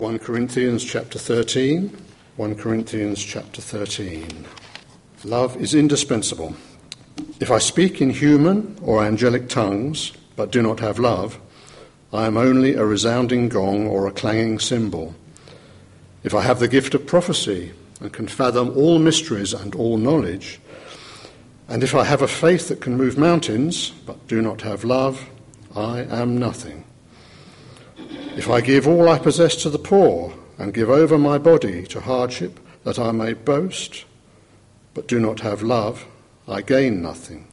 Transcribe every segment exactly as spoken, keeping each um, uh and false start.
First Corinthians chapter thirteen. First Corinthians chapter thirteen. Love is indispensable. If I speak in human or angelic tongues, but do not have love, I am only a resounding gong or a clanging cymbal. If I have the gift of prophecy and can fathom all mysteries and all knowledge, and if I have a faith that can move mountains, but do not have love, I am nothing. If I give all I possess to the poor and give over my body to hardship that I may boast, but do not have love, I gain nothing.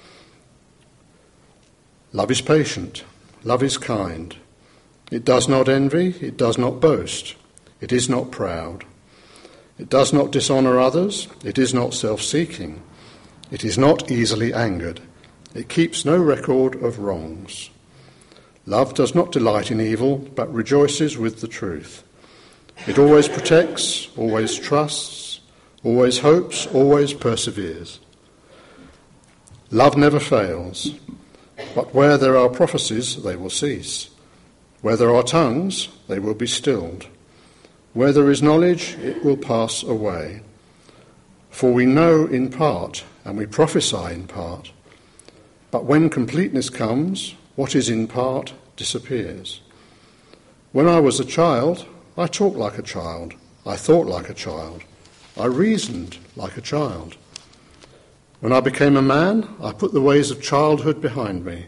Love is patient. Love is kind. It does not envy. It does not boast. It is not proud. It does not dishonour others. It is not self-seeking. It is not easily angered. It keeps no record of wrongs. Love does not delight in evil, but rejoices with the truth. It always protects, always trusts, always hopes, always perseveres. Love never fails, but where there are prophecies, they will cease. Where there are tongues, they will be stilled. Where there is knowledge, it will pass away. For we know in part, and we prophesy in part. But when completeness comes, what is in part disappears. When I was a child, I talked like a child. I thought like a child. I reasoned like a child. When I became a man, I put the ways of childhood behind me.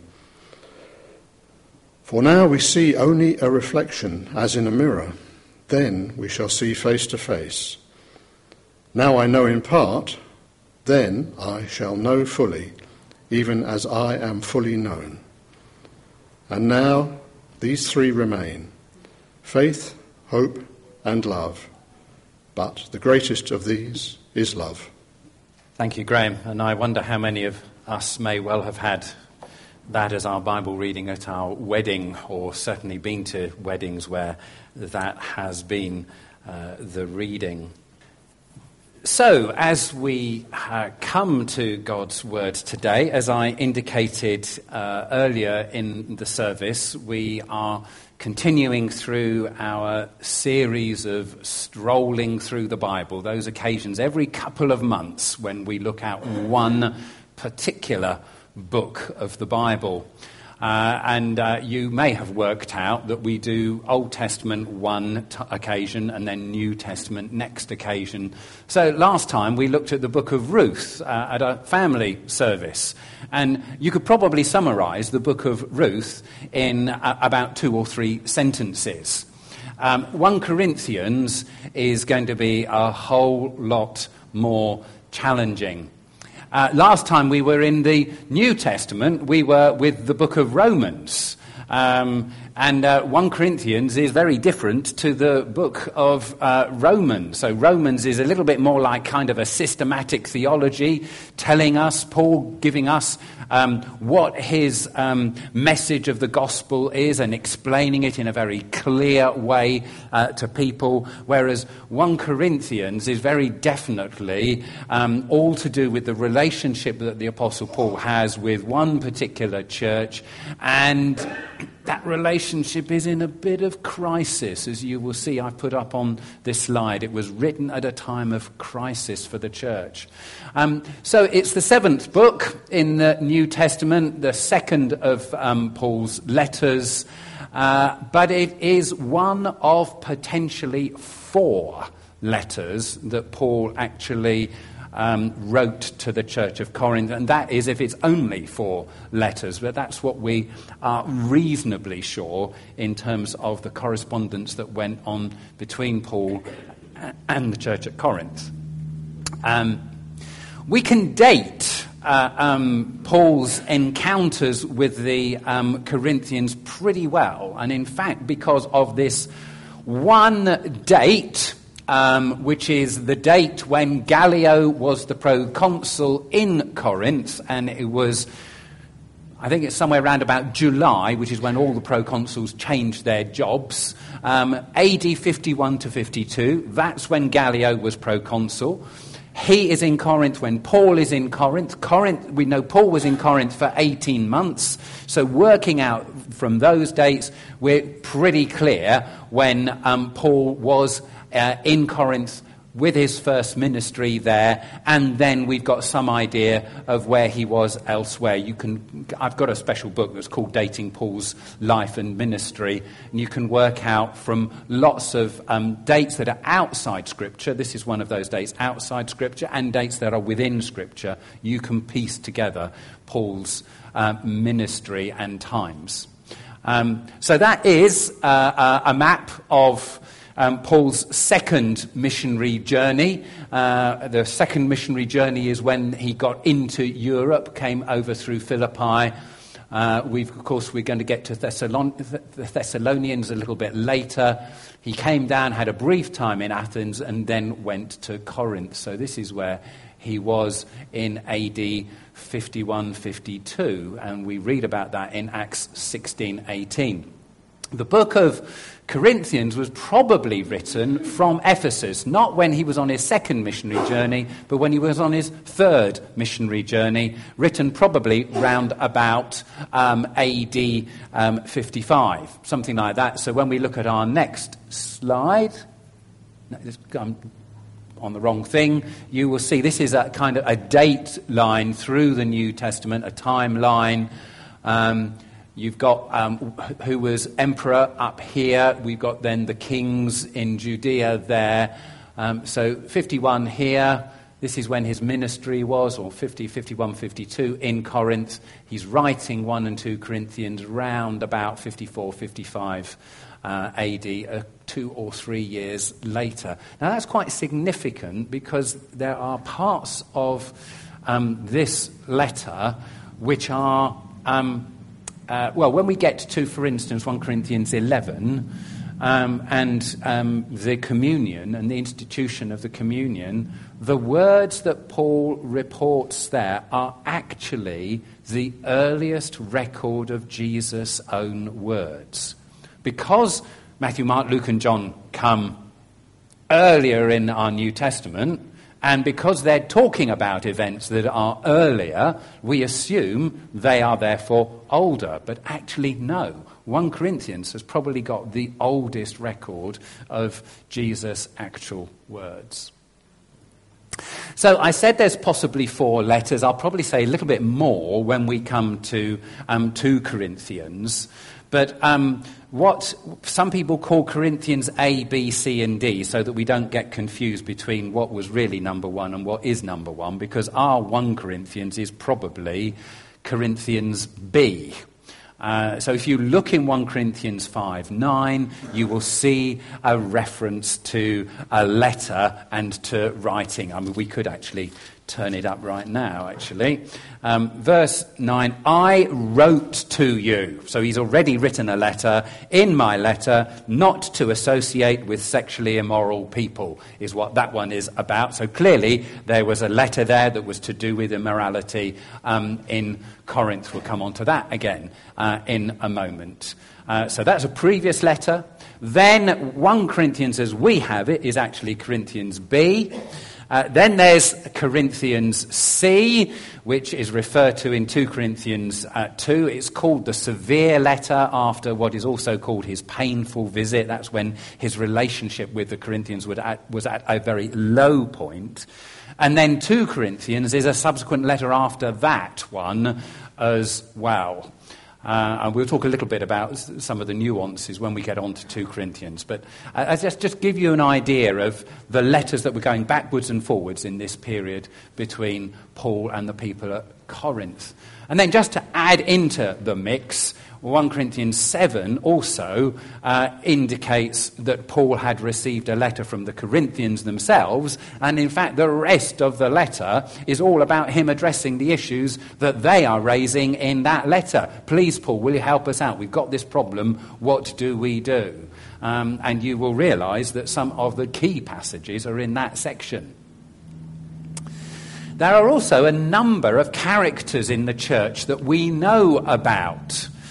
For now we see only a reflection, as in a mirror. Then we shall see face to face. Now I know in part, then I shall know fully, even as I am fully known. And now these three remain: faith, hope, and love. But the greatest of these is love. Thank you, Graham. And I wonder how many of us may well have had that as our Bible reading at our wedding, or certainly been to weddings where that has been uh, the reading. So, as we uh, come to God's Word today, as I indicated uh, earlier in the service, we are continuing through our series of strolling through the Bible, those occasions every couple of months when we look at one particular book of the Bible. Uh, and uh, you may have worked out that we do Old Testament one t- occasion and then New Testament next occasion. So last time we looked at the book of Ruth uh, at a family service. And you could probably summarise the book of Ruth in uh, about two or three sentences. Um, First Corinthians is going to be a whole lot more challenging. Uh, last time we were in the New Testament, we were with the book of Romans. Um, and uh, First Corinthians is very different to the book of uh, Romans. So Romans is a little bit more like kind of a systematic theology, telling us, Paul giving us um, what his um, message of the gospel is and explaining it in a very clear way uh, to people. Whereas First Corinthians is very definitely um, all to do with the relationship that the Apostle Paul has with one particular church, and that relationship is in a bit of crisis, as you will see. I've put up on this slide. It was written at a time of crisis for the church. Um, so it's the seventh book in the New Testament, the second of um, Paul's letters, uh, but it is one of potentially four letters that Paul actually Um, wrote to the church of Corinth, and that is if it's only four letters, but that's what we are reasonably sure in terms of the correspondence that went on between Paul and the church at Corinth. Um, we can date uh, um, Paul's encounters with the um, Corinthians pretty well, and in fact, because of this one date, Um, which is the date when Gallio was the proconsul in Corinth, and it was, I think it's somewhere around about July, which is when all the proconsuls changed their jobs, um, A D fifty-one to fifty-two. That's when Gallio was proconsul. he is in Corinth when Paul is in Corinth. Corinth, we know Paul was in Corinth for eighteen months. So working out from those dates, we're pretty clear when um, Paul was uh, in Corinth with his first ministry there, and then we've got some idea of where he was elsewhere. You can, I've got a special book that's called Dating Paul's Life and Ministry, and you can work out from lots of um, dates that are outside Scripture. This is one of those dates outside Scripture, and dates that are within Scripture. You can piece together Paul's uh, ministry and times. Um, so that is uh, a map of Um, Paul's second missionary journey. Uh, the second missionary journey is when he got into Europe, came over through Philippi. Uh, we've, of course, we're going to get to Thessalon- the Thessalonians a little bit later. He came down, had a brief time in Athens, and then went to Corinth. So this is where he was in A D fifty-one fifty-two, and we read about that in Acts sixteen eighteen. The book of Corinthians was probably written from Ephesus, not when he was on his second missionary journey, but when he was on his third missionary journey, written probably round about um, A D um, fifty-five, something like that. So when we look at our next slide, I'm on the wrong thing, you will see this is a kind of a date line through the New Testament, a timeline. Um, You've got um, who was emperor up here. We've got then the kings in Judea there. Um, so fifty-one here. This is when his ministry was, or fifty, fifty-one, fifty-two in Corinth. He's writing one and two Corinthians round about fifty-four, fifty-five uh, A D, uh, two or three years later. Now that's quite significant because there are parts of um, this letter which are... Um, Uh, well, when we get to, for instance, First Corinthians eleven um, and um, the communion and the institution of the communion, the words that Paul reports there are actually the earliest record of Jesus' own words. Because Matthew, Mark, Luke and John come earlier in our New Testament, and because they're talking about events that are earlier, we assume they are therefore older. But actually, no. First Corinthians has probably got the oldest record of Jesus' actual words. So I said there's possibly four letters. I'll probably say a little bit more when we come to um, two Corinthians. But um, what some people call Corinthians A, B, C, and D, so that we don't get confused between what was really number one and what is number one, because our First Corinthians is probably Corinthians B. Uh, so if you look in First Corinthians five nine, you will see a reference to a letter and to writing. I mean, we could actually turn it up right now, actually. Um, verse nine, I wrote to you. So he's already written a letter. In my letter, not to associate with sexually immoral people, is what that one is about. So clearly there was a letter there that was to do with immorality um, in Corinth. We'll come on to that again uh, in a moment. Uh, so that's a previous letter. Then First Corinthians as we have it is actually Corinthians B. Uh, then there's Corinthians C, which is referred to in Second Corinthians uh, two. It's called the severe letter after what is also called his painful visit. That's when his relationship with the Corinthians would at, was at a very low point. And then Second Corinthians is a subsequent letter after that one as well. Uh, and we'll talk a little bit about some of the nuances when we get on to Second Corinthians. But I just, just give you an idea of the letters that were going backwards and forwards in this period between Paul and the people at Corinth. And then just to add into the mix, First Corinthians seven also uh, indicates that Paul had received a letter from the Corinthians themselves, and in fact the rest of the letter is all about him addressing the issues that they are raising in that letter. Please, Paul, will you help us out? We've got this problem. What do we do? Um, and you will realise that some of the key passages are in that section. There are also a number of characters in the church that we know about.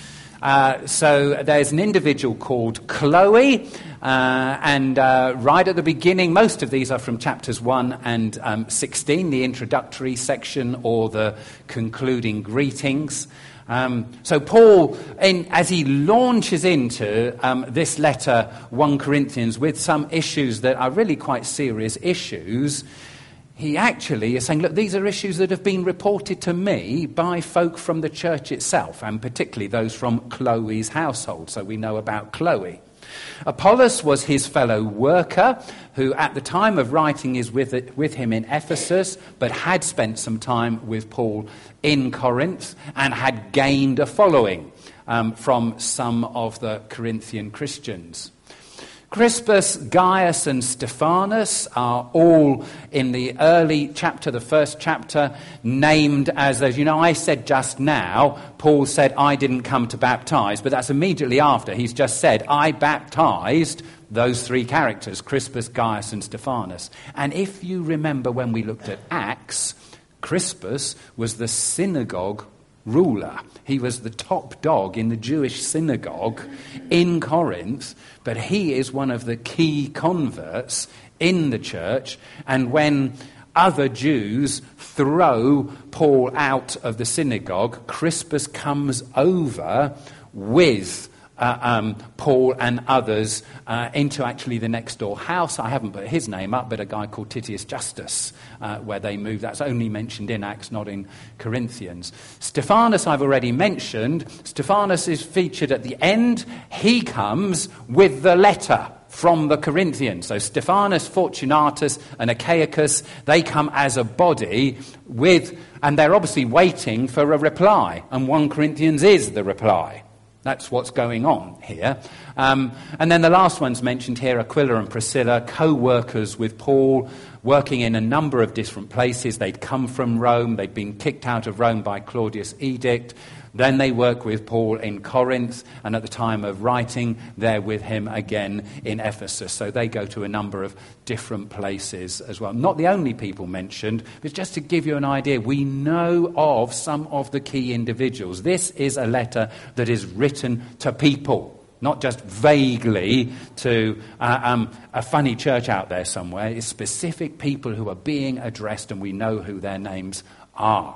Uh, so there's an individual called Chloe, uh, and uh, right at the beginning, most of these are from chapters one and um, sixteen, the introductory section or the concluding greetings. Um, so Paul, in, as he launches into um, this letter, First Corinthians, with some issues that are really quite serious issues, he actually is saying, look, these are issues that have been reported to me by folk from the church itself, and particularly those from Chloe's household. So we know about Chloe. Apollos was his fellow worker, who at the time of writing is with, it, with him in Ephesus, but had spent some time with Paul in Corinth and had gained a following um, from some of the Corinthian Christians. Crispus, Gaius and Stephanas are all in the early chapter, the first chapter, named as those. You know, I said just now, Paul said, I didn't come to baptize, but that's immediately after. He's just said, I baptized those three characters, Crispus, Gaius and Stephanas. And if you remember when we looked at Acts, Crispus was the synagogue ruler. He was the top dog in the Jewish synagogue in Corinth, but he is one of the key converts in the church. And when other Jews throw Paul out of the synagogue, Crispus comes over with Uh, um, Paul and others uh, into actually the next door house. I haven't put his name up, but a guy called Titius Justus, uh, where they moved. That's only mentioned in Acts, not in Corinthians. Stephanas I've already mentioned. Stephanas is featured at the end. He comes with the letter from the Corinthians. So Stephanas, Fortunatus and Achaicus, they come as a body with, and they're obviously waiting for a reply. And First Corinthians is the reply. That's what's going on here. Um, and then the last ones mentioned here, Aquila and Priscilla, co-workers with Paul, working in a number of different places. They'd come from Rome. They'd been kicked out of Rome by Claudius' edict. Then they work with Paul in Corinth, and at the time of writing, they're with him again in Ephesus. So they go to a number of different places as well. Not the only people mentioned, but just to give you an idea, we know of some of the key individuals. This is a letter that is written to people, not just vaguely to uh, um, a funny church out there somewhere. It's specific people who are being addressed, and we know who their names are.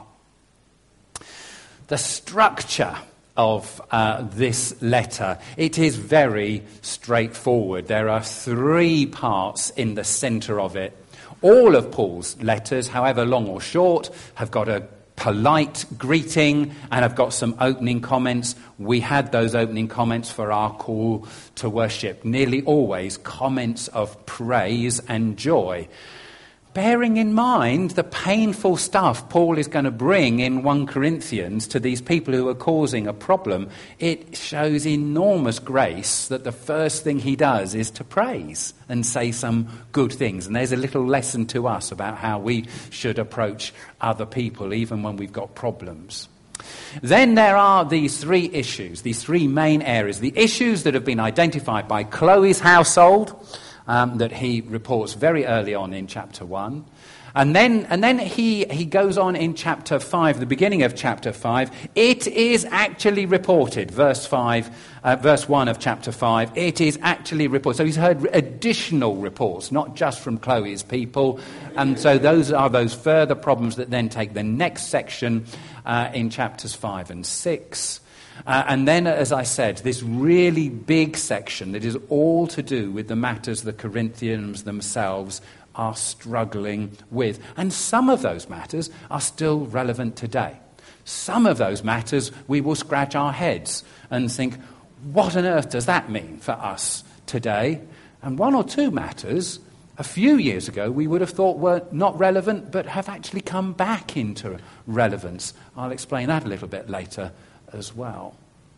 The structure of uh, this letter, it is very straightforward. There are three parts in the centre of it. All of Paul's letters, however long or short, have got a polite greeting and have got some opening comments. We had those opening comments for our call to worship. Nearly always comments of praise and joy. Bearing in mind the painful stuff Paul is going to bring in First Corinthians to these people who are causing a problem, it shows enormous grace that the first thing he does is to praise and say some good things. And there's a little lesson to us about how we should approach other people, even when we've got problems. Then there are these three issues, these three main areas. The issues that have been identified by Chloe's household, Um, that he reports very early on in chapter one. And then and then he, he goes on in chapter five, the beginning of chapter five. It is actually reported, verse five, uh, verse one of chapter five, it is actually reported. So he's heard additional reports, not just from Chloe's people. And so those are those further problems that then take the next section uh, in chapters five and six. Uh, and then, as I said, this really big section that is all to do with the matters the Corinthians themselves are struggling with. And some of those matters are still relevant today. Some of those matters we will scratch our heads and think, what on earth does that mean for us today? And one or two matters, a few years ago, we would have thought were not relevant, but have actually come back into relevance. I'll explain that a little bit later as well.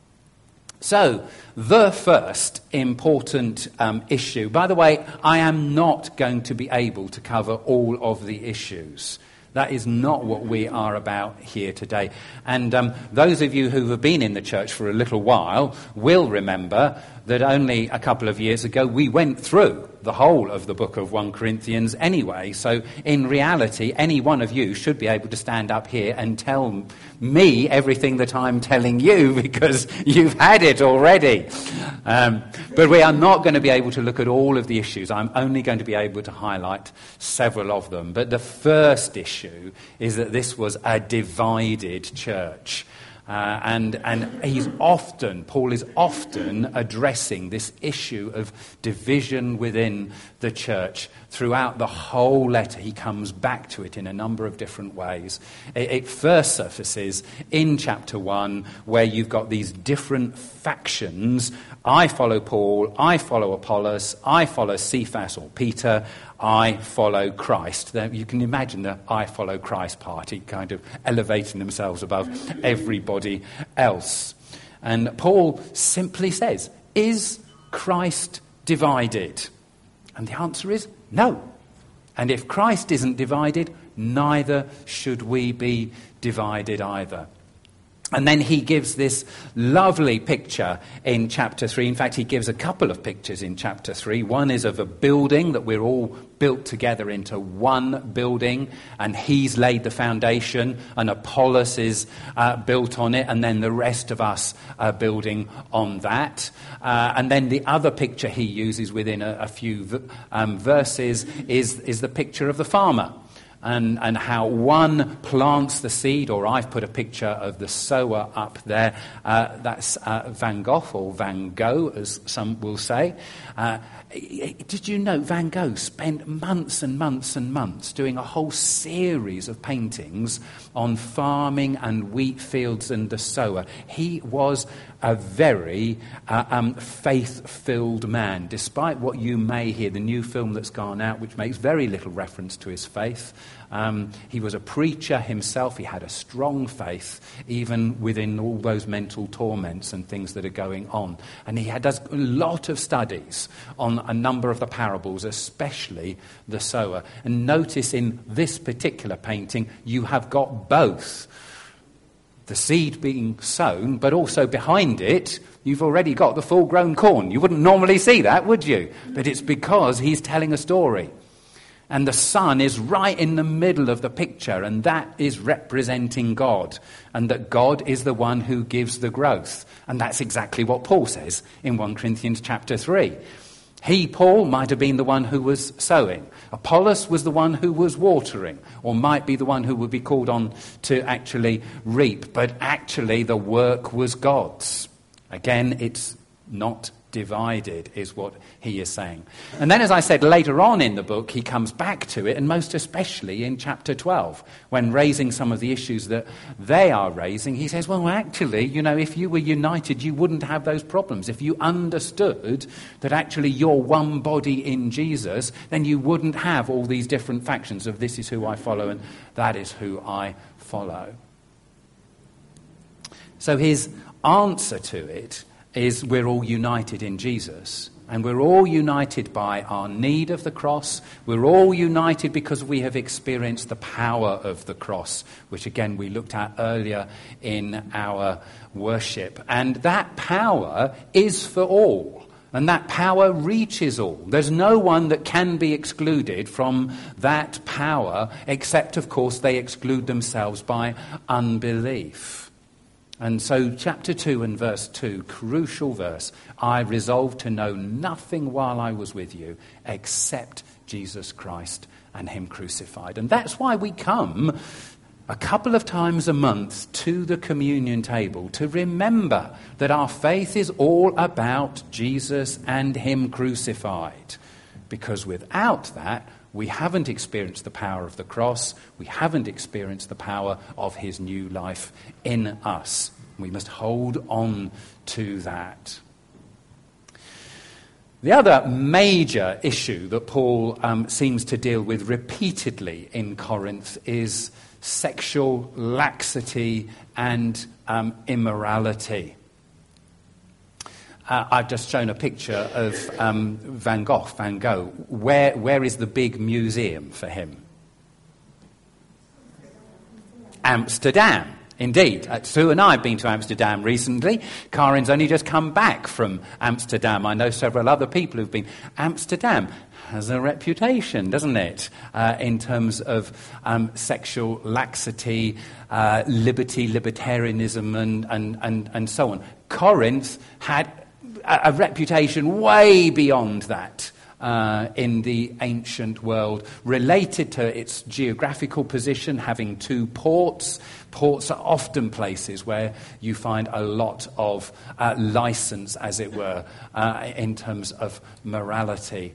So, the first important um, issue. By the way, I am not going to be able to cover all of the issues. That is not what we are about here today. And um, those of you who have been in the church for a little while will remember that only a couple of years ago we went through the whole of the book of First Corinthians anyway. So in reality, any one of you should be able to stand up here and tell me everything that I'm telling you, because you've had it already. Um, but we are not going to be able to look at all of the issues. I'm only going to be able to highlight several of them. But the first issue is that this was a divided church. Uh, and and he's often, Paul is often addressing this issue of division within the church. Throughout the whole letter, he comes back to it in a number of different ways. It, it first surfaces in chapter one, where you've got these different factions. I follow Paul, I follow Apollos, I follow Cephas or Peter, I follow Christ. You can imagine the I follow Christ party kind of elevating themselves above everybody else. And Paul simply says, is Christ divided? And the answer is no. And if Christ isn't divided, neither should we be divided either. And then he gives this lovely picture in chapter three. In fact, he gives a couple of pictures in chapter three. One is of a building that we're all built together into one building, and he's laid the foundation, and Apollos is uh, built on it, and then the rest of us are building on that. Uh, and then the other picture he uses within a, a few um, verses is, is the picture of the farmer. And, and how one plants the seed, or I've put a picture of the sower up there. Uh, that's uh, Van Gogh, or Van Gogh, as some will say. Uh, did you know Van Gogh spent months and months and months doing a whole series of paintings on farming and wheat fields and the sower? He was a very uh, um, faith-filled man, despite what you may hear, the new film that's gone out, which makes very little reference to his faith. Um, he was a preacher himself. He had a strong faith, even within all those mental torments and things that are going on. And he had, does a lot of studies on a number of the parables, especially the sower. And notice in this particular painting, you have got both. The seed being sown, but also behind it, you've already got the full-grown corn. You wouldn't normally see that, would you? But it's because he's telling a story. And the sun is right in the middle of the picture, and that is representing God, and that God is the one who gives the growth. And that's exactly what Paul says in First Corinthians chapter three. He, Paul, might have been the one who was sowing. Apollos was the one who was watering, or might be the one who would be called on to actually reap. But actually the work was God's. Again, it's not divided, is what he is saying. And then, as I said, later on in the book, he comes back to it, and most especially in chapter twelve, when raising some of the issues that they are raising, he says, well, actually, you know, if you were united, you wouldn't have those problems. If you understood that actually you're one body in Jesus, then you wouldn't have all these different factions of this is who I follow and that is who I follow. So his answer to it is we're all united in Jesus, and we're all united by our need of the cross. We're all united because we have experienced the power of the cross, which again we looked at earlier in our worship. And that power is for all, and that power reaches all. There's no one that can be excluded from that power, except, of course, they exclude themselves by unbelief. And so chapter two and verse two, crucial verse, I resolved to know nothing while I was with you except Jesus Christ and him crucified. And that's why we come a couple of times a month to the communion table to remember that our faith is all about Jesus and him crucified. Because without that, we haven't experienced the power of the cross. We haven't experienced the power of his new life in us. We must hold on to that. The other major issue that Paul um, seems to deal with repeatedly in Corinth is sexual laxity and um, immorality. Uh, I've just shown a picture of um, Van Gogh, Van Gogh. Where, where is the big museum for him? Amsterdam. Indeed, uh, Sue and I have been to Amsterdam recently. Karin's only just come back from Amsterdam. I know several other people who've been. Amsterdam has a reputation, doesn't it, uh, in terms of um, sexual laxity, uh, liberty, libertarianism, and, and, and, and so on. Corinth had a, a reputation way beyond that. Uh, in the ancient world, related to its geographical position, having two ports. Ports are often places where you find a lot of uh, license, as it were, uh, in terms of morality.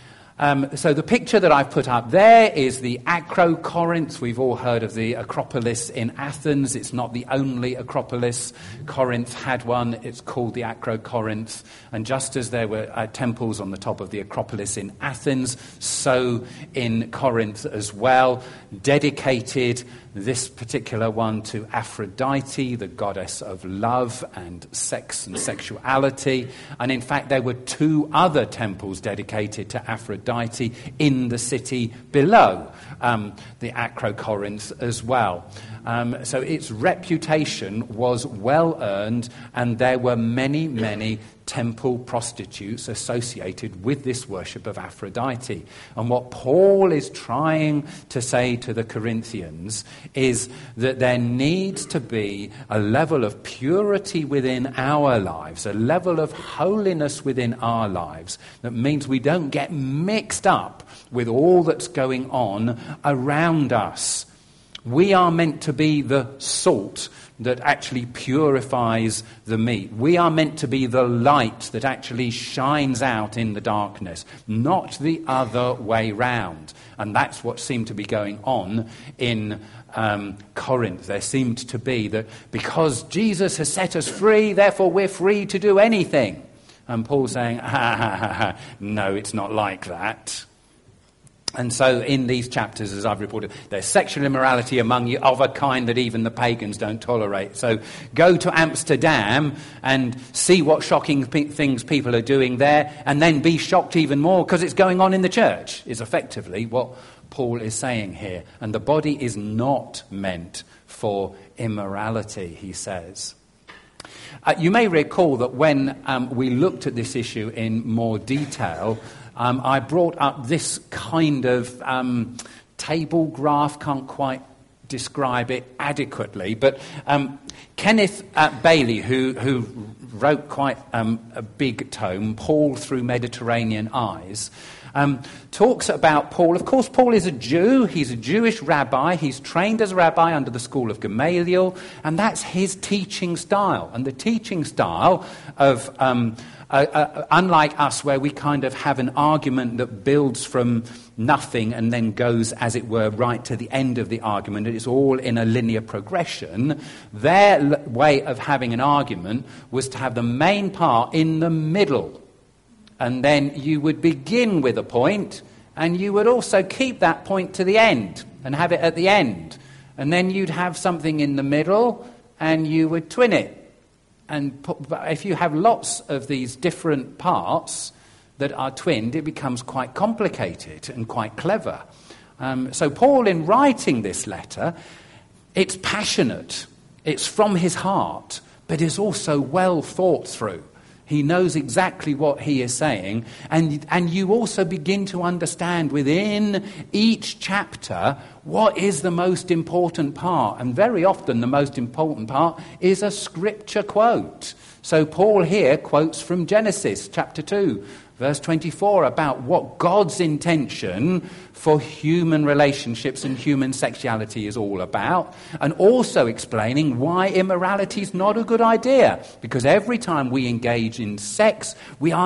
Um, so the picture that I've put up there is the Acrocorinth. We've all heard of the Acropolis in Athens. It's not the only Acropolis. Corinth had one. It's called the Acrocorinth. And just as there were uh, temples on the top of the Acropolis in Athens, so in Corinth as well, dedicated, this particular one, to Aphrodite, the goddess of love and sex and sexuality. And in fact, there were two other temples dedicated to Aphrodite in the city below, um, the Acrocorinth as well. Um, so its reputation was well earned, and there were many, many temple prostitutes associated with this worship of Aphrodite. And what Paul is trying to say to the Corinthians is that there needs to be a level of purity within our lives, a level of holiness within our lives, that means we don't get mixed up with all that's going on around us. We are meant to be the salt that actually purifies the meat. We are meant to be the light that actually shines out in the darkness, not the other way round. And that's what seemed to be going on in um, Corinth. There seemed to be that because Jesus has set us free, therefore we're free to do anything. And Paul's saying, ha, ha, ha, ha, no, it's not like that. And so in these chapters, as I've reported, there's sexual immorality among you of a kind that even the pagans don't tolerate. So go to Amsterdam and see what shocking p- things people are doing there, and then be shocked even more because it's going on in the church, is effectively what Paul is saying here. And the body is not meant for immorality, he says. Uh, you may recall that when um, we looked at this issue in more detail, Um, I brought up this kind of um, table graph, can't quite describe it adequately, but um, Kenneth uh, Bailey, who, who wrote quite um, a big tome, Paul Through Mediterranean Eyes, um, talks about Paul. Of course, Paul is a Jew. He's a Jewish rabbi. He's trained as a rabbi under the school of Gamaliel, and that's his teaching style. And the teaching style of... Um, Uh, uh, unlike us, where we kind of have an argument that builds from nothing and then goes, as it were, right to the end of the argument, and it's all in a linear progression, their l- way of having an argument was to have the main part in the middle. And then you would begin with a point, and you would also keep that point to the end and have it at the end. And then you'd have something in the middle, and you would twin it. And if you have lots of these different parts that are twinned, it becomes quite complicated and quite clever. Um, so Paul, in writing this letter, it's passionate, it's from his heart, but it's also well thought through. He knows exactly what he is saying, and, and you also begin to understand within each chapter what is the most important part. And very often the most important part is a scripture quote. So Paul here quotes from Genesis chapter two, verse twenty-four, about what God's intention for human relationships and human sexuality is all about, and also explaining why immorality is not a good idea. Because every time we engage in sex, we are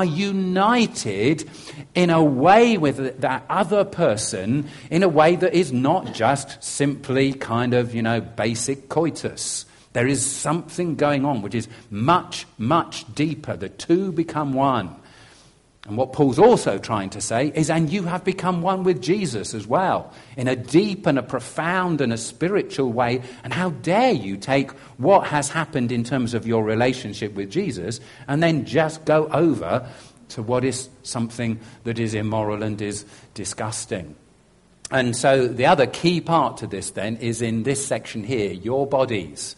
united in a way with that other person, in a way that is not just simply kind of, you know, basic coitus. There is something going on which is much, much deeper. The two become one. And what Paul's also trying to say is, and you have become one with Jesus as well, in a deep and a profound and a spiritual way. And how dare you take what has happened in terms of your relationship with Jesus and then just go over to what is something that is immoral and is disgusting. And so the other key part to this then is in this section here, your bodies.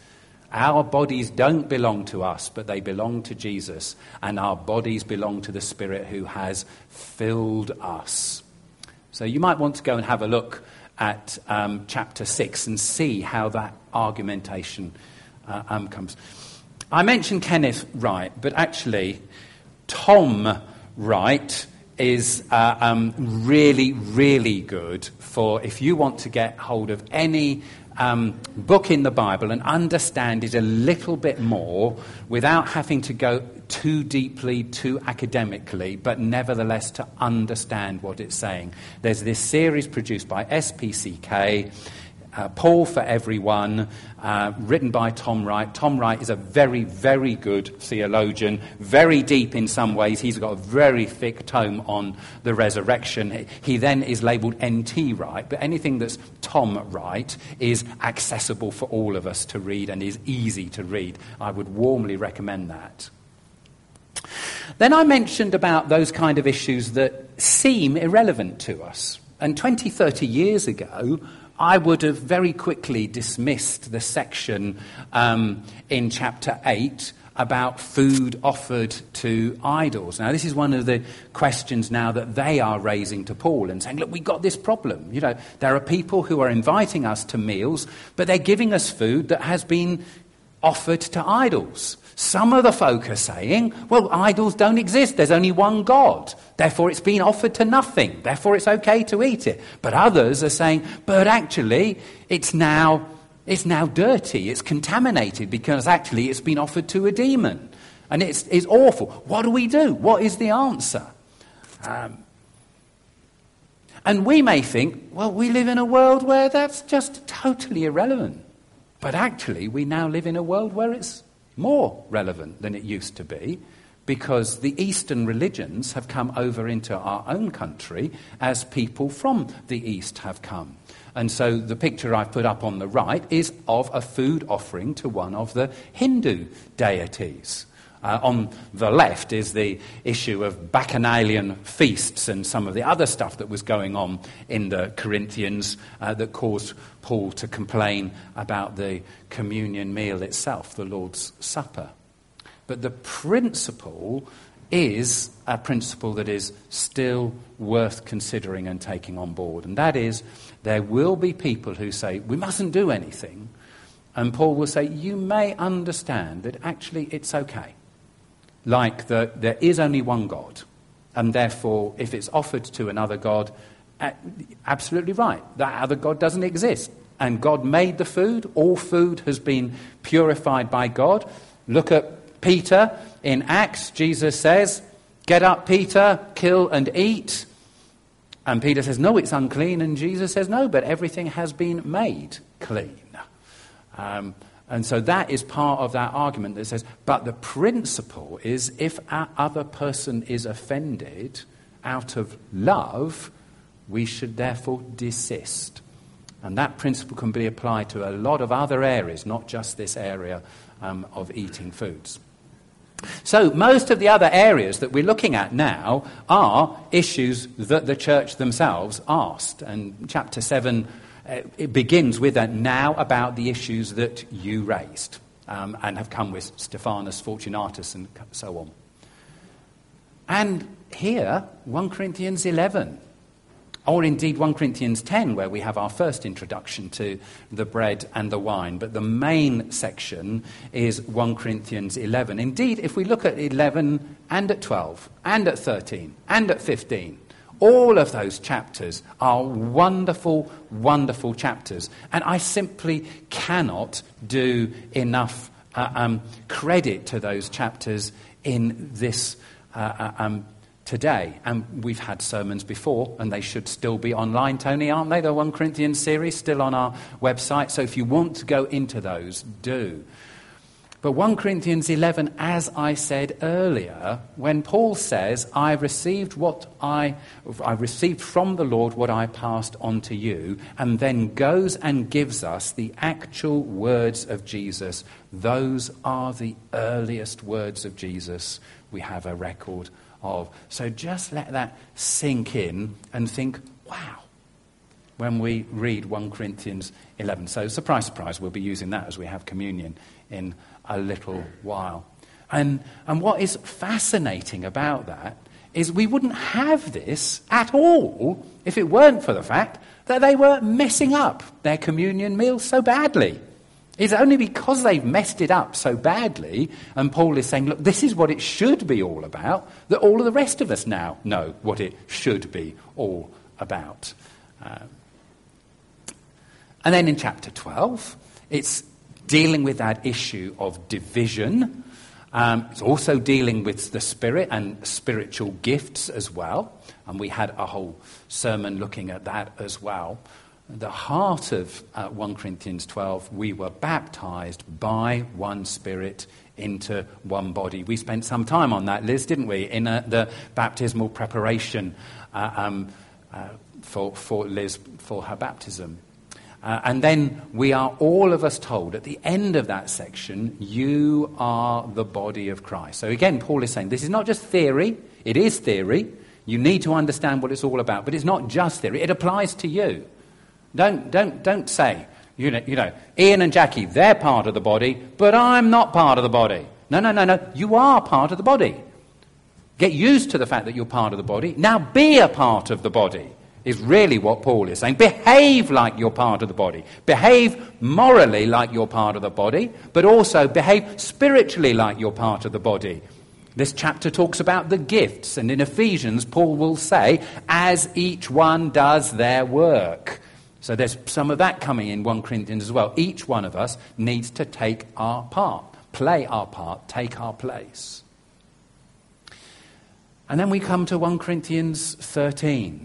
Our bodies don't belong to us, but they belong to Jesus, and our bodies belong to the Spirit who has filled us. So you might want to go and have a look at um, chapter six and see how that argumentation uh, um, comes. I mentioned Kenneth Wright, but actually Tom Wright is uh, um, really, really good for if you want to get hold of any um, book in the Bible and understand it a little bit more without having to go too deeply, too academically, but nevertheless to understand what it's saying. There's this series produced by S P C K, Uh, Paul for Everyone, uh, written by Tom Wright. Tom Wright is a very, very good theologian, very deep in some ways. He's got a very thick tome on the resurrection. He then is labelled N T Wright, but anything that's Tom Wright is accessible for all of us to read and is easy to read. I would warmly recommend that. Then I mentioned about those kind of issues that seem irrelevant to us. And twenty, thirty years ago, I would have very quickly dismissed the section um, in chapter eight about food offered to idols. Now, this is one of the questions now that they are raising to Paul and saying, look, we've got this problem. You know, there are people who are inviting us to meals, but they're giving us food that has been offered to idols. Some of the folk are saying, well, idols don't exist. There's only one God. Therefore, it's been offered to nothing. Therefore, it's okay to eat it. But others are saying, but actually, it's now, it's now dirty. It's contaminated because actually it's been offered to a demon. And it's, it's awful. What do we do? What is the answer? Um, and we may think, well, we live in a world where that's just totally irrelevant. But actually, we now live in a world where it's more relevant than it used to be, because the Eastern religions have come over into our own country as people from the East have come. And so the picture I've put up on the right is of a food offering to one of the Hindu deities. Uh, on the left is the issue of bacchanalian feasts and some of the other stuff that was going on in the Corinthians uh, that caused Paul to complain about the communion meal itself, the Lord's Supper. But the principle is a principle that is still worth considering and taking on board. And that is, there will be people who say, we mustn't do anything. And Paul will say, you may understand that actually it's okay. Like the, there is only one God, and therefore, if it's offered to another God, absolutely right, that other God doesn't exist. And God made the food. All food has been purified by God. Look at Peter in Acts. Jesus says, get up, Peter, kill and eat. And Peter says, no, it's unclean. And Jesus says, no, but everything has been made clean. Um And so that is part of that argument that says, but the principle is if our other person is offended out of love, we should therefore desist. And that principle can be applied to a lot of other areas, not just this area um, of eating foods. So most of the other areas that we're looking at now are issues that the church themselves asked. And chapter seven Uh, it begins with a now about the issues that you raised um, and have come with Stephanus, Fortunatus, and so on. And here, First Corinthians eleven, or indeed First Corinthians ten, where we have our first introduction to the bread and the wine. But the main section is First Corinthians eleven. Indeed, if we look at eleven and at twelve and at thirteen and at fifteen, all of those chapters are wonderful, wonderful chapters. And I simply cannot do enough uh, um, credit to those chapters in this uh, um, today. And we've had sermons before, and they should still be online, Tony, aren't they? The First Corinthians series still on our website. So if you want to go into those, do. But First Corinthians eleven, as I said earlier, when Paul says, I received what I, I received from the Lord what I passed on to you, and then goes and gives us the actual words of Jesus, those are the earliest words of Jesus we have a record of. So just let that sink in and think, wow, when we read First Corinthians eleven. So surprise, surprise, we'll be using that as we have communion in a little while. And, and what is fascinating about that is we wouldn't have this at all if it weren't for the fact that they were messing up their communion meal so badly. It's only because they've messed it up so badly, and Paul is saying, look, this is what it should be all about, that all of the rest of us now know what it should be all about. Um, and then in chapter twelve, it's dealing with that issue of division. Um, it's also dealing with the Spirit and spiritual gifts as well. And we had a whole sermon looking at that as well. The heart of uh, First Corinthians twelve, we were baptized by one Spirit into one body. We spent some time on that, Liz, didn't we, in uh, the baptismal preparation uh, um, uh, for, for Liz for her baptism. Uh, and then we are all of us told at the end of that section, you are the body of Christ. So again, Paul is saying this is not just theory. It is theory. You need to understand what it's all about. But it's not just theory. It applies to you. Don't, don't, don't say, you know, you know, Ian and Jackie, they're part of the body, but I'm not part of the body. No, no, no, no. You are part of the body. Get used to the fact that you're part of the body. Now be a part of the body. Is really what Paul is saying. Behave like you're part of the body. Behave morally like you're part of the body, but also behave spiritually like you're part of the body. This chapter talks about the gifts, and in Ephesians, Paul will say, as each one does their work. So there's some of that coming in First Corinthians as well. Each one of us needs to take our part, play our part, take our place. And then we come to First Corinthians thirteen.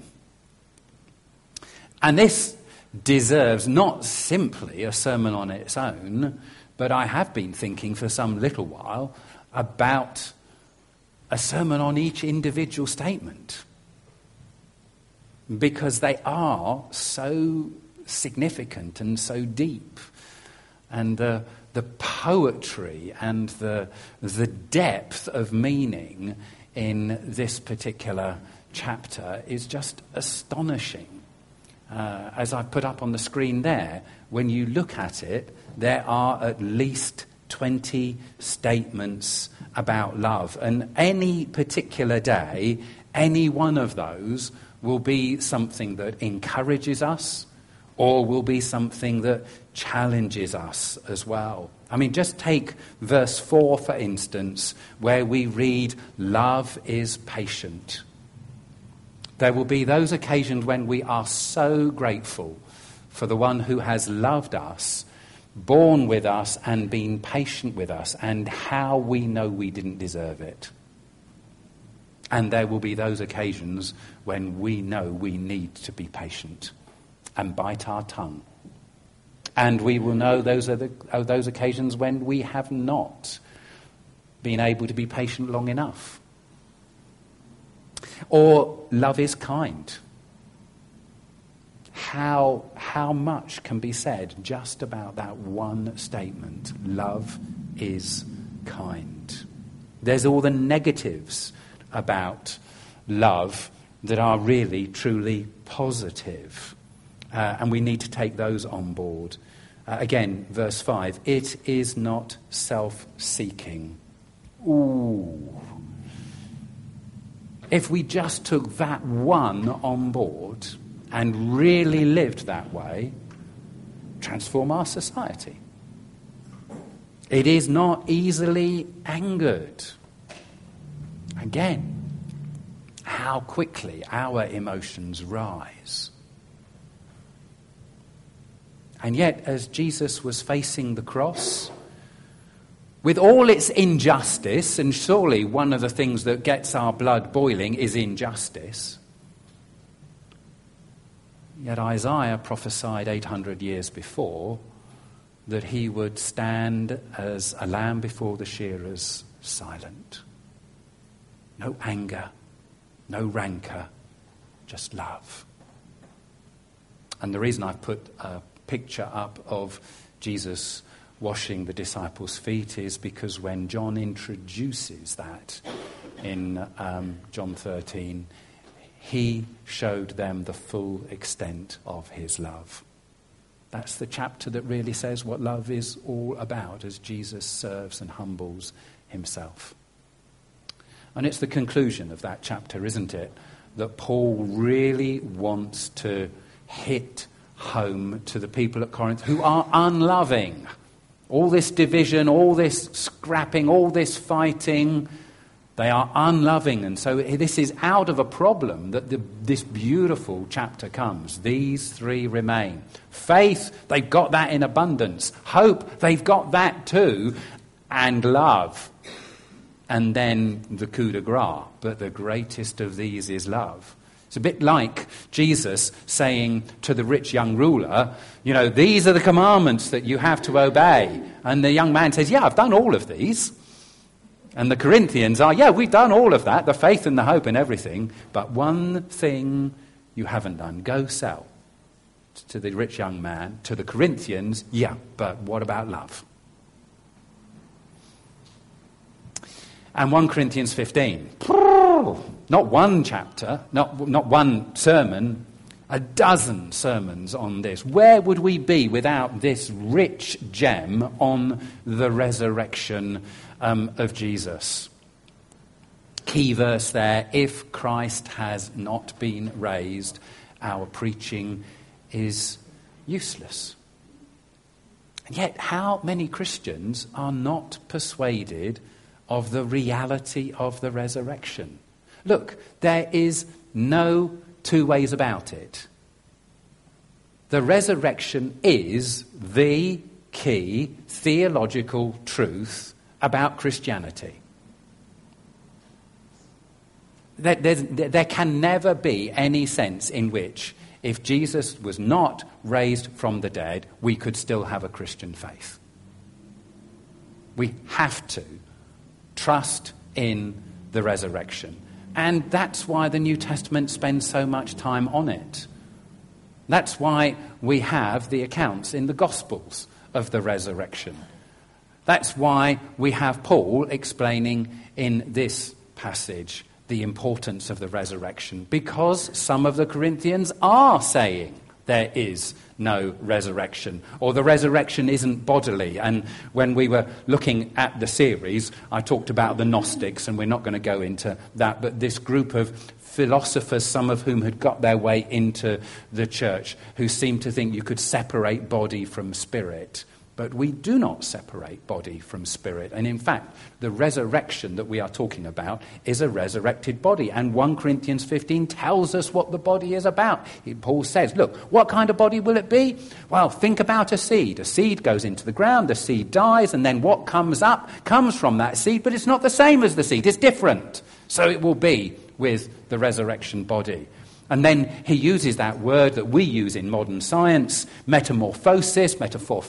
And this deserves not simply a sermon on its own, but I have been thinking for some little while about a sermon on each individual statement. Because they are so significant and so deep. And the, the poetry and the, the depth of meaning in this particular chapter is just astonishing. Uh, as I put up on the screen there, when you look at it, there are at least twenty statements about love. And any particular day, any one of those will be something that encourages us or will be something that challenges us as well. I mean, just take verse four, for instance, where we read, love is patient. There will be those occasions when we are so grateful for the one who has loved us, borne with us and been patient with us, and how we know we didn't deserve it. And there will be those occasions when we know we need to be patient and bite our tongue. And we will know those are the, are those occasions when we have not been able to be patient long enough. Or love is kind. How, how much can be said just about that one statement? Love is kind. There's all the negatives about love that are really, truly positive. Uh, and we need to take those on board. Uh, again, verse five, it is not self-seeking. Ooh. If we just took that one on board and really lived that way, transform our society. It is not easily angered. Again, how quickly our emotions rise. And yet, as Jesus was facing the cross, with all its injustice, and surely one of the things that gets our blood boiling is injustice, yet Isaiah prophesied eight hundred years before that he would stand as a lamb before the shearers, silent. No anger, no rancor, just love. And the reason I've put a picture up of Jesus washing the disciples' feet is because when John introduces that in um, John thirteen, he showed them the full extent of his love. That's the chapter that really says what love is all about as Jesus serves and humbles himself. And it's the conclusion of that chapter, isn't it, that Paul really wants to hit home to the people at Corinth who are unloving. All this division, all this scrapping, all this fighting, they are unloving. And so this is out of a problem that the, this beautiful chapter comes. These three remain. Faith, they've got that in abundance. Hope, they've got that too. And love. And then the coup de grace. But the greatest of these is love. It's a bit like Jesus saying to the rich young ruler, you know, these are the commandments that you have to obey. And the young man says, yeah, I've done all of these. And the Corinthians are, yeah, we've done all of that, the faith and the hope and everything. But one thing you haven't done, go sell. To the rich young man, to the Corinthians, yeah, but what about love? And First Corinthians fifteen, not one chapter, not, not one sermon, a dozen sermons on this. Where would we be without this rich gem on the resurrection um, of Jesus? Key verse there, if Christ has not been raised, our preaching is useless. And yet, how many Christians are not persuaded of the reality of the resurrection? Look, there is no two ways about it. The resurrection is the key theological truth about Christianity. There, there can never be any sense in which, if Jesus was not raised from the dead, we could still have a Christian faith. We have to trust in the resurrection. And that's why the New Testament spends so much time on it. That's why we have the accounts in the Gospels of the resurrection. That's why we have Paul explaining in this passage the importance of the resurrection, because some of the Corinthians are saying there is no resurrection, or the resurrection isn't bodily. And when we were looking at the series, I talked about the Gnostics, and we're not going to go into that, but this group of philosophers, some of whom had got their way into the church, who seemed to think you could separate body from spirit. But we do not separate body from spirit. And in fact, the resurrection that we are talking about is a resurrected body. And First Corinthians fifteen tells us what the body is about. Paul says, look, what kind of body will it be? Well, think about a seed. A seed goes into the ground, the seed dies, and then what comes up comes from that seed, but it's not the same as the seed. It's different. So it will be with the resurrection body. And then he uses that word that we use in modern science, metamorphosis, metaphor,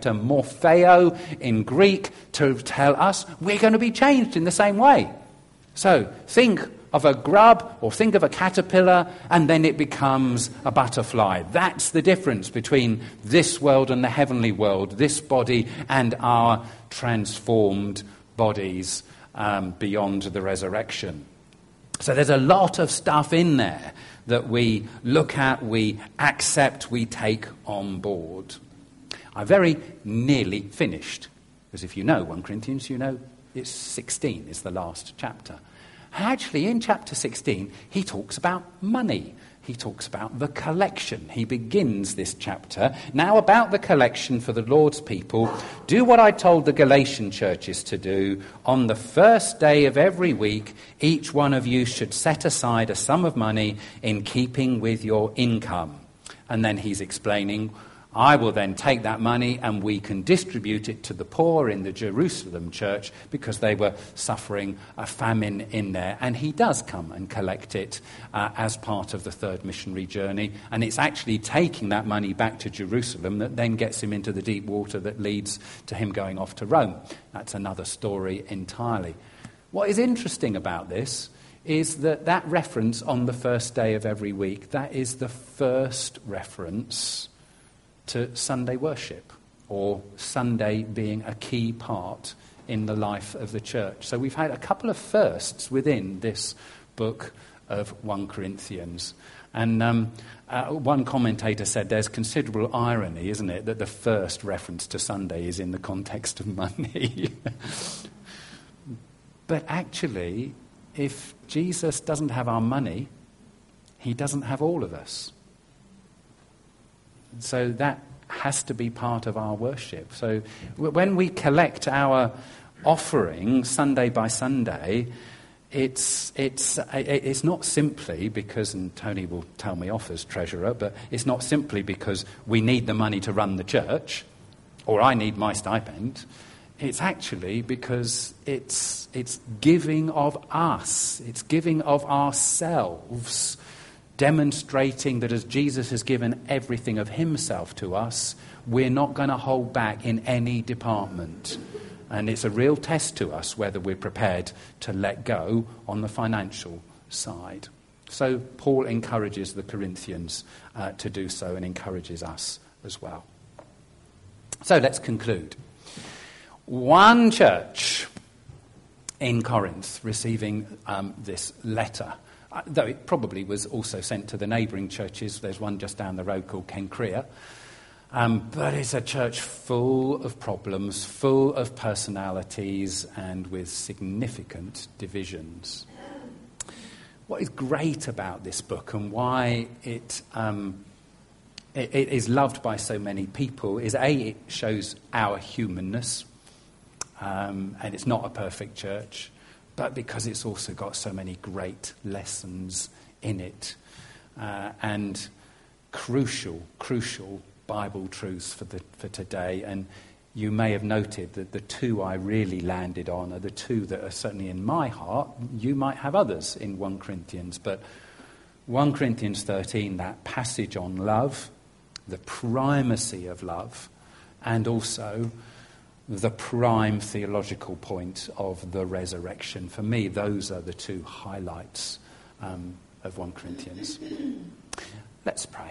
metamorpheo in Greek, to tell us we're going to be changed in the same way. So think of a grub or think of a caterpillar, and then it becomes a butterfly. That's the difference between this world and the heavenly world, this body and our transformed bodies um, beyond the resurrection. So there's a lot of stuff in there that we look at, we accept, we take on board. I very nearly finished, because if you know First Corinthians, you know it's sixteen is the last chapter. Actually, in chapter sixteen, he talks about money. He talks about the collection. He begins this chapter. Now about the collection for the Lord's people, do what I told the Galatian churches to do. On the first day of every week, each one of you should set aside a sum of money in keeping with your income. And then he's explaining, I will then take that money and we can distribute it to the poor in the Jerusalem church because they were suffering a famine in there. And he does come and collect it uh, as part of the third missionary journey. And it's actually taking that money back to Jerusalem that then gets him into the deep water that leads to him going off to Rome. That's another story entirely. What is interesting about this is that that reference on the first day of every week, that is the first reference to Sunday worship, or Sunday being a key part in the life of the church. So we've had a couple of firsts within this book of First Corinthians. And um, Uh, one commentator said there's considerable irony, isn't it, that the first reference to Sunday is in the context of money. But actually, if Jesus doesn't have our money, he doesn't have all of us. So that has to be part of our worship. So when we collect our offering Sunday by Sunday, It's it's it's not simply because, and Tony will tell me off as treasurer, but it's not simply because we need the money to run the church, or I need my stipend. It's actually because it's it's giving of us, it's giving of ourselves, demonstrating that as Jesus has given everything of himself to us, we're not going to hold back in any department. And it's a real test to us whether we're prepared to let go on the financial side. So Paul encourages the Corinthians uh, to do so and encourages us as well. So let's conclude. One church in Corinth receiving um, this letter, uh, though it probably was also sent to the neighbouring churches. There's one just down the road called Kenkrea. Um, but it's a church full of problems, full of personalities, and with significant divisions. What is great about this book and why it, um, it, it is loved by so many people is, A, it shows our humanness, um, and it's not a perfect church, but because it's also got so many great lessons in it, uh, and crucial, crucial Bible truths for the for today. And you may have noted that the two I really landed on are the two that are certainly in my heart. You might have others in First Corinthians, but First Corinthians thirteen, that passage on love, the primacy of love, and also the prime theological point of the resurrection. For me, those are the two highlights um, of First Corinthians. Let's pray.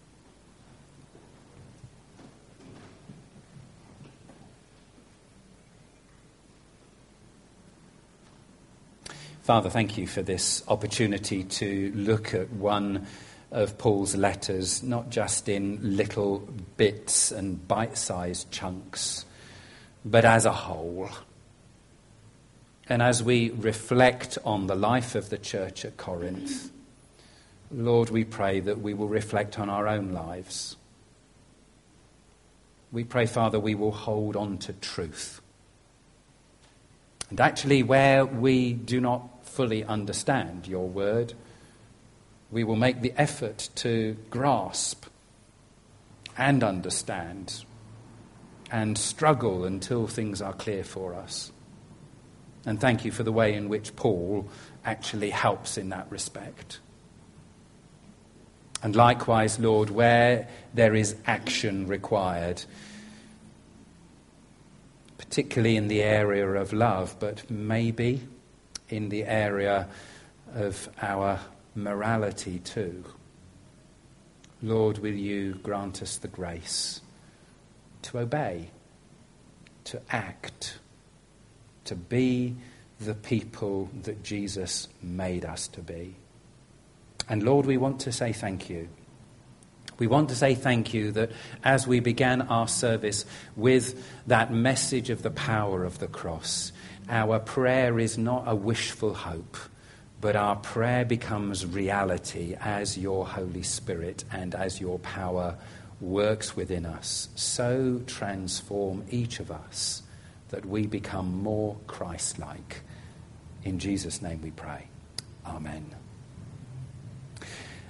Father, thank you for this opportunity to look at one of Paul's letters, not just in little bits and bite-sized chunks, but as a whole. And as we reflect on the life of the church at Corinth, Lord, we pray that we will reflect on our own lives. We pray, Father, we will hold on to truth. And actually, where we do not fully understand your word, we will make the effort to grasp and understand and struggle until things are clear for us. And thank you for the way in which Paul actually helps in that respect. And likewise, Lord, where there is action required, particularly in the area of love, but maybe in the area of our morality too. Lord, will you grant us the grace to obey, to act, to be the people that Jesus made us to be. And Lord, we want to say thank you. We want to say thank you that as we began our service with that message of the power of the cross, our prayer is not a wishful hope, but our prayer becomes reality as your Holy Spirit and as your power works within us. So transform each of us that we become more Christ-like. In Jesus' name we pray. Amen.